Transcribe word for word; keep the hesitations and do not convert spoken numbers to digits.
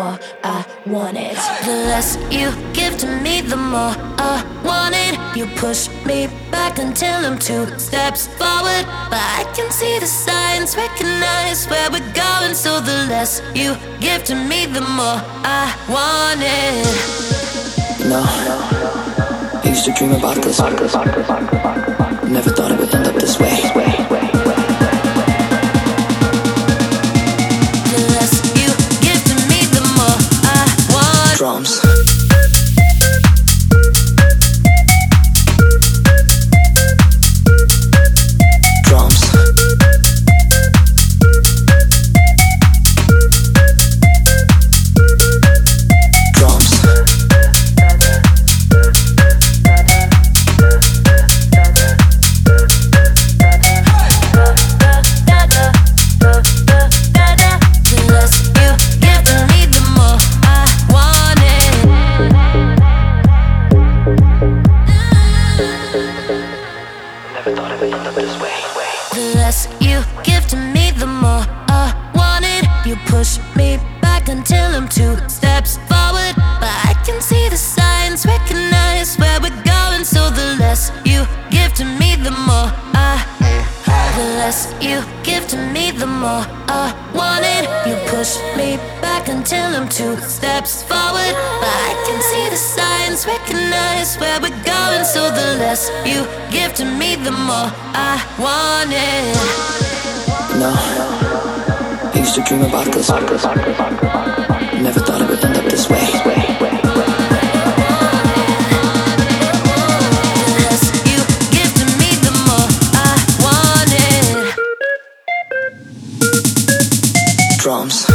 more I want it. The less you give to me, the more I want it. You push me back until I'm two steps forward, but I can see the signs, recognize where we're going. So the less you give to me, the more I want it. No, I used to dream about this. Never thought it would end up this way. The less you give to me, the more I want. Drums. The less you give to me, the more I want it. You push me back until I'm two steps forward, but I can see the signs, recognize where we're going. So the less you give to me, the more I The less you give to me, the more I want it. You push me back until I'm two steps forward, but I can see the signs, recognize where we're going. So the less you give to me, the more I want it. No, I used to dream about this. Never thought it would end up this way. Drums.